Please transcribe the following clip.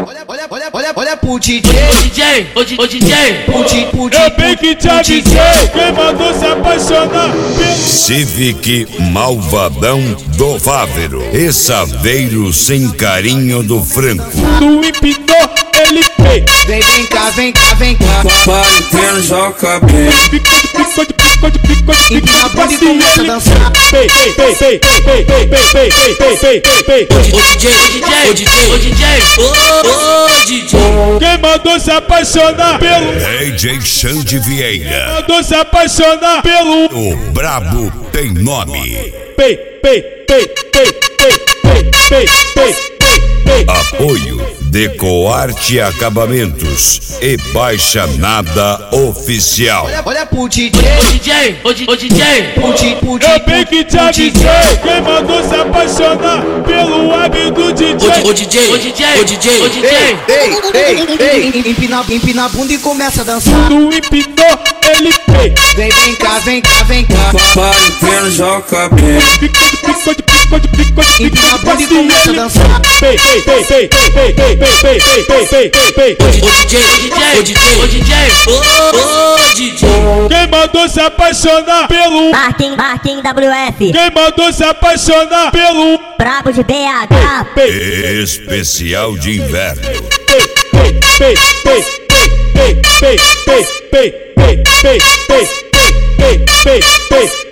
Olha pro DJ. Ô DJ, Eu bem que te avisei, quem mandou se apaixonar pelo Civic Malvadão do Fávero e Saveiro sem carinho do Franco. do empinou, ele fez. Vem cá. Vai tendo, joga bem. Empina a bunda e começa a dançar. ô DJ. Quem mandou se apaixonar pelo DJ Xande Vieira, mandou se apaixonar pelo o Brabo tem nome. Apoio Decoarte Acabamentos e Baixa Nada Oficial. Olha pro DJ. Ô DJ, Eu bem que te avisei, quem mandou se apaixonar pelo web do DJ. ô DJ. Ei, empina a bunda e começa a dançar. Do empinou, ele fez. Vem cá. Vai tendo, joga bem. Empina a bunda e começa a dançar. Ô DJ. Quem mandou se apaixonar pelo Marquinhos WF, quem mandou se apaixonar pelo Brabo de BH. Especial de Inverno. Pei.